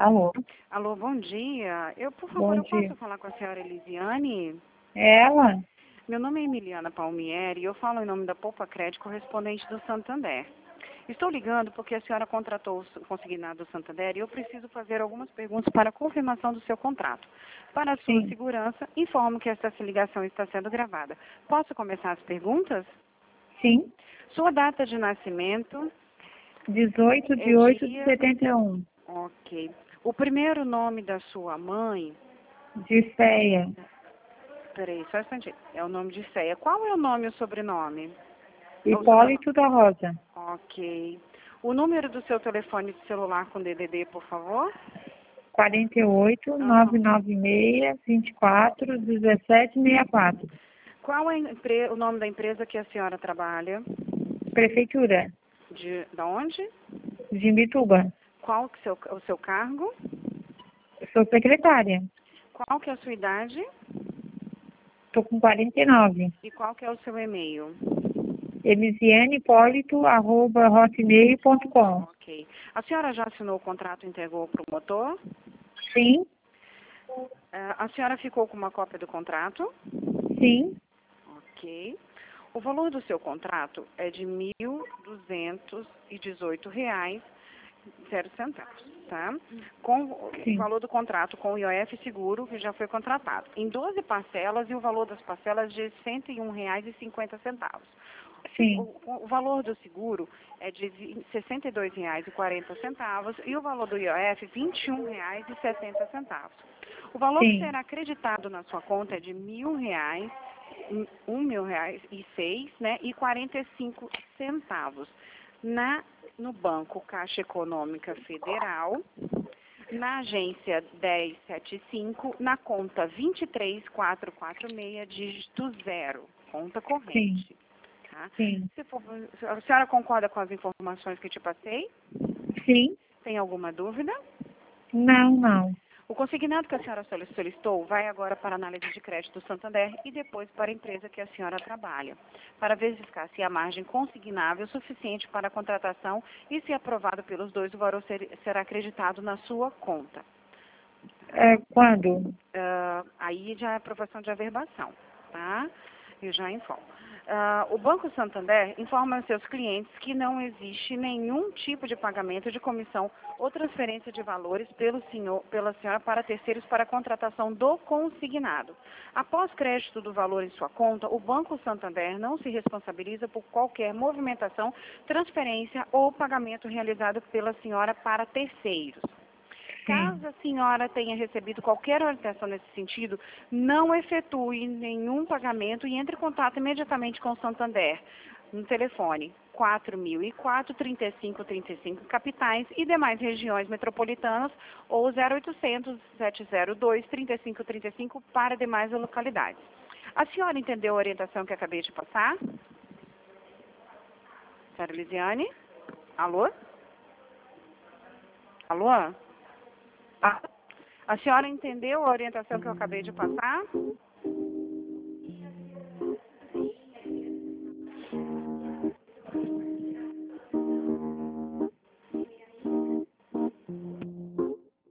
Alô, Alô, bom dia. Por favor, bom eu dia. posso falar com a senhora Elisiane? É ela? Meu nome é Emiliana Palmieri e eu falo em nome da Poupa Crédito, correspondente do Santander. Estou ligando porque a senhora contratou o consignado do Santander e eu preciso fazer algumas perguntas para a confirmação do seu contrato. Para a sua Sim, segurança, informo que esta ligação está sendo gravada. Posso começar as perguntas? sim. Sua data de nascimento 18 é de 8 de dia... 71. Ok. O primeiro nome da sua mãe... De Feia. Peraí, só um instantinho. É o nome de Ceia. Qual é o nome e o sobrenome? O sobrenome. Hipólito da Rosa. Ok. O número do seu telefone de celular com DDD, por favor? 48 Aham. 996 24 17 64. Qual é o nome da empresa que a senhora trabalha? Prefeitura Da onde? de Imbituba. Qual que o seu cargo? Sou secretária. Qual que é a sua idade? Estou com 49. E qual que é o seu e-mail? elisiane.hotmail.com. Ok. A senhora já assinou o contrato e entregou para o promotor? Sim, A senhora ficou com uma cópia do contrato? sim, Ok. O valor do seu contrato é de R$ 1.218,00, tá? Com o sim, valor do contrato com o IOF Seguro, que já foi contratado, em 12 parcelas e o valor das parcelas de R$ 101,50. sim, O valor do seguro é de R$ 62,40 e o valor do IOF R$ 21,60. O valor que sim, será acreditado na sua conta é de R$ 1.000, R$ 1.006, né, e 45 centavos. No Banco Caixa Econômica Federal, na agência 1075, na conta 23446, dígito 0, conta sim, corrente. Tá? sim, A senhora concorda com as informações que te passei? sim. Tem alguma dúvida? Não, não. O consignado que a senhora solicitou vai agora para a análise de crédito do Santander e depois para a empresa que a senhora trabalha, para verificar se a margem consignável é suficiente para a contratação e, se aprovado pelos dois, o valor será acreditado na sua conta. Tá? É, quando? Aí já é aprovação de averbação, tá? Eu já informo. O Banco Santander informa aos seus clientes que não existe nenhum tipo de pagamento de comissão ou transferência de valores pela senhora para terceiros para a contratação do consignado. Após crédito do valor em sua conta, o Banco Santander não se responsabiliza por qualquer movimentação, transferência ou pagamento realizado pela senhora para terceiros. Sim, Caso a senhora tenha recebido qualquer orientação nesse sentido, não efetue nenhum pagamento e entre em contato imediatamente com o Santander no telefone 4004-3535 capitais e demais regiões metropolitanas ou 0800 702 3535 para demais localidades. A senhora entendeu a orientação que acabei de passar? Senhora Elisiane? Alô? Alô? ah, A senhora entendeu a orientação que eu acabei de passar?